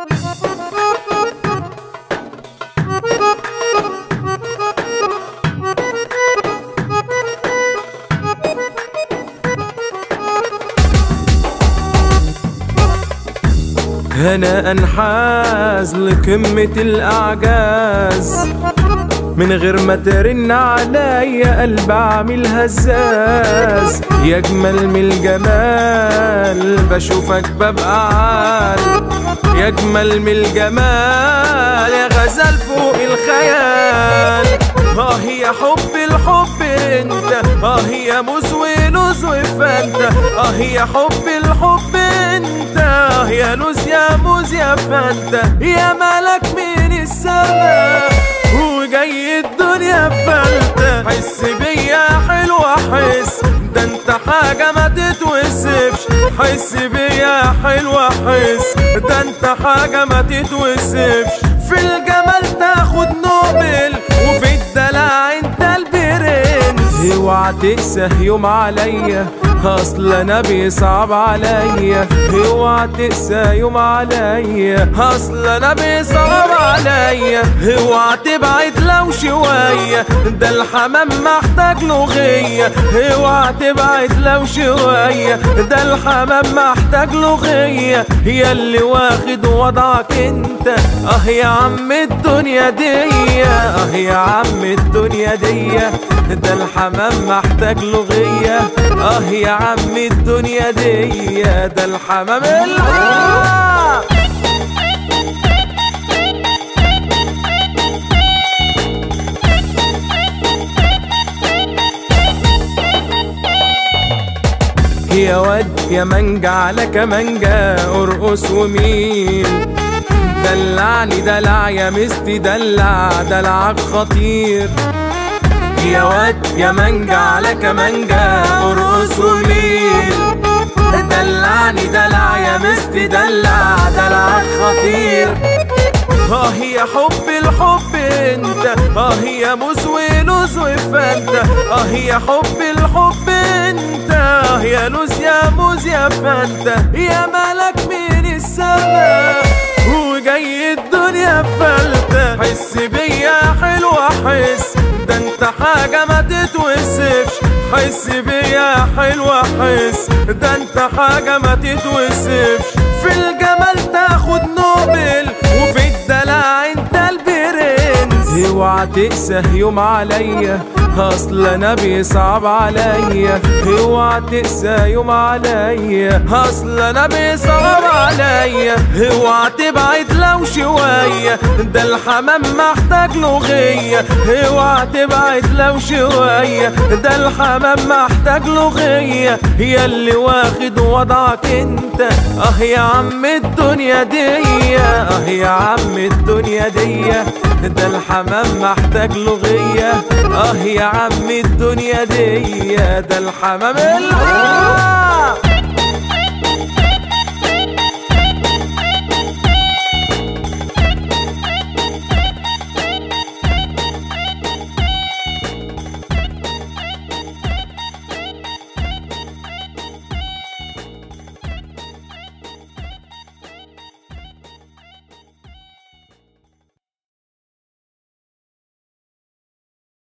أنا أنحاز لقمة الأعجاز، من غير ما ترن عليا قلب عامل هزاز. يا أجمل من الجمال بشوفك ببقى عال، يا أجمل من الجمال يا غزال فوق الخيال. يا حب الحب انت، يا موز ولوز وفانتا، يا حب الحب انت، يا لوز يا موز يا فانتا. يا ملك من السماء وجاي الدنيا فلتة، حس بيا حلوة حس، ده انت حاجة ما تتوصفش. حس بيا حلوة حس، ده انت حاجة ما تتوصفش. في الجمال تاخد نوبل وفي الدلع انت البرنس. اوعى تقسى يوم عليا اصل انا بيصعب عليا، اوعى تقسى يوم عليا اصل انا بيصعب عليا. اوعى تبعد لو شوية، ده الحمام محتاج لغية. اوعى تبعد لو شوية، ده الحمام محتاج لغية. يا اللي واخد وضعك انت، يا عم الدنيا دي، يا عم الدنيا دي، ده الحمام محتاج لغية. يا عم الدنيا دي، ده الحمام يا واد يا منجا على كمانجا ارقص ومين. دلعني دلع يا مستي دلع، دلعك خطير. يا واد يا منجا على كمانجا ارقص ومين. دلعني دلع يا مستي دلع، دلعك خطير. يا حب الحب انت، يا موز ولوز وفانتا، يا حب الحب انت، يا لوز يا موز يا فانتا. يا ملك من السماء وجاي الدنيا فلتة، حس بيا حلوة حس، ده انت حاجة ما تتوصفش. حس بيا حلوة حس، ده انت حاجة ما تتوصفش. في الجمال تاخد نوبل وفي الدلع انت البرنس. اوعى تقسى يوم عليا اصل انا بيصعب عليا، اوعى تقسى يوم عليا اصل انا بيصعب عليا. اوعى تبعد لو شوية، ده الحمام محتاج لغية. اوعى تبعد لو شوية، ده الحمام محتاج لغية. يا اللي واخد وضعك انت، يا عم الدنيا دي، يا عم الدنيا دي، ده الحمام محتاج لغية. يا عم الدنيا دي، ده الحمام